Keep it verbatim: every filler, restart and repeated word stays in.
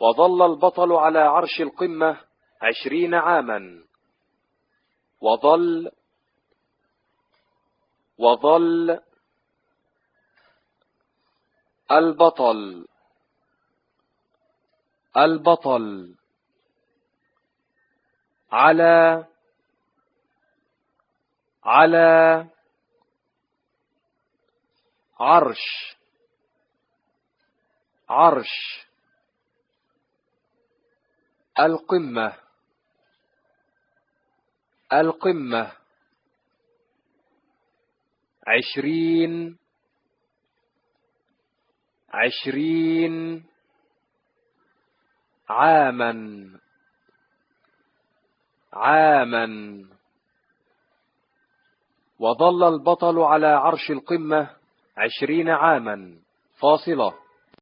وظل البطل على عرش القمة عشرين عاما. وظل وظل البطل البطل على على عرش عرش القمة القمة عشرين عشرين عاما عاما. وظل البطل على عرش القمة عشرين عاما. فاصلة.